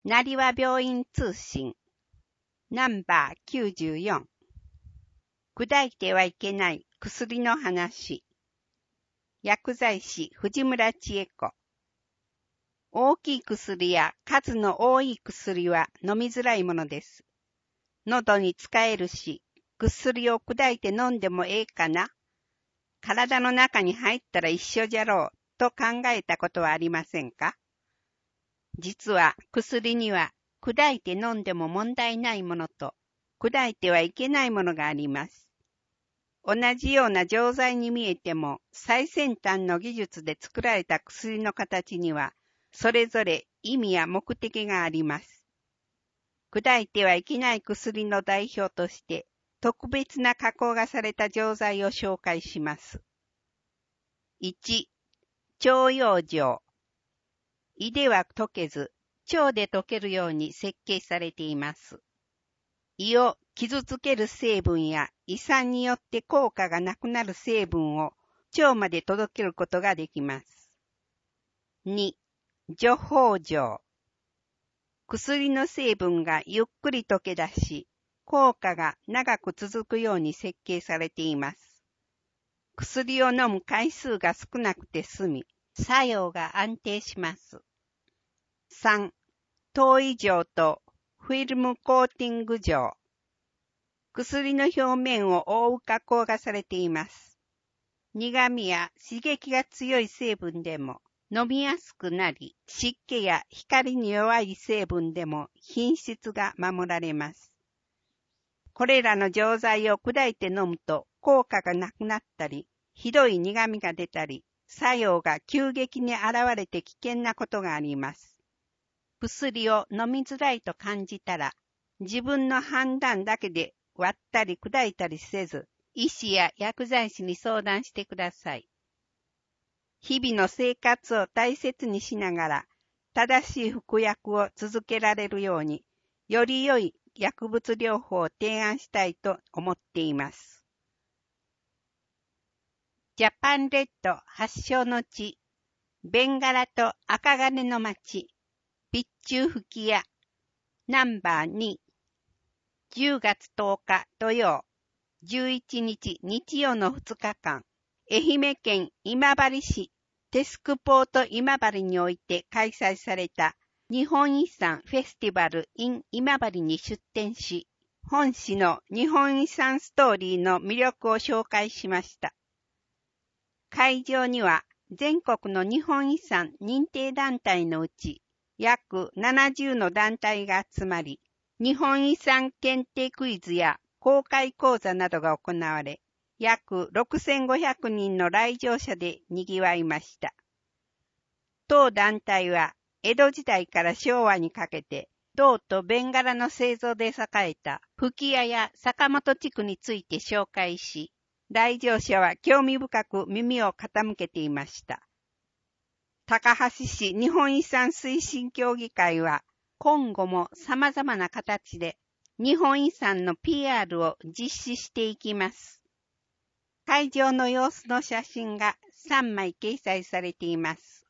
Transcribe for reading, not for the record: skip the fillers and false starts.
なりわ病院通信ナンバー94砕いてはいけない薬の話薬剤師藤村千恵子大きい薬や数の多い薬は飲みづらいものです。喉に使えるし、薬を砕いて飲んでもええかな？体の中に入ったら一緒じゃろうと考えたことはありませんか？実は薬には砕いて飲んでも問題ないものと砕いてはいけないものがあります。同じような錠剤に見えても最先端の技術で作られた薬の形にはそれぞれ意味や目的があります。砕いてはいけない薬の代表として特別な加工がされた錠剤を紹介します。1、腸溶錠。胃では溶けず、腸で溶けるように設計されています。胃を傷つける成分や胃酸によって効果がなくなる成分を腸まで届けることができます。2、除胞錠。薬の成分がゆっくり溶け出し、効果が長く続くように設計されています。薬を飲む回数が少なくて済み、作用が安定します。3、糖衣錠とフィルムコーティング錠。薬の表面を覆う加工がされています。苦味や刺激が強い成分でも飲みやすくなり、湿気や光に弱い成分でも品質が守られます。これらの錠剤を砕いて飲むと効果がなくなったり、ひどい苦味が出たり、作用が急激に現れて危険なことがあります。薬を飲みづらいと感じたら、自分の判断だけで割ったり砕いたりせず、医師や薬剤師に相談してください。日々の生活を大切にしながら、正しい服薬を続けられるように、より良い薬物療法を提案したいと思っています。ジャパンレッド発祥の地、ベンガラと赤金の町、備中吹き屋、ナンバー2、10月10日土曜、11日日曜の2日間、愛媛県今治市テスクポート今治において開催された日本遺産フェスティバル in 今治に出展し、本市の日本遺産ストーリーの魅力を紹介しました。会場には全国の日本遺産認定団体のうち約70の団体が集まり、日本遺産検定クイズや公開講座などが行われ、約6500人の来場者で賑わいました。当団体は江戸時代から昭和にかけて銅とベンガラの製造で栄えた吹き屋や坂本地区について紹介し、来場者は興味深く耳を傾けていました。高梁市日本遺産推進協議会は今後も様々な形で日本遺産の PR を実施していきます。会場の様子の写真が3枚掲載されています。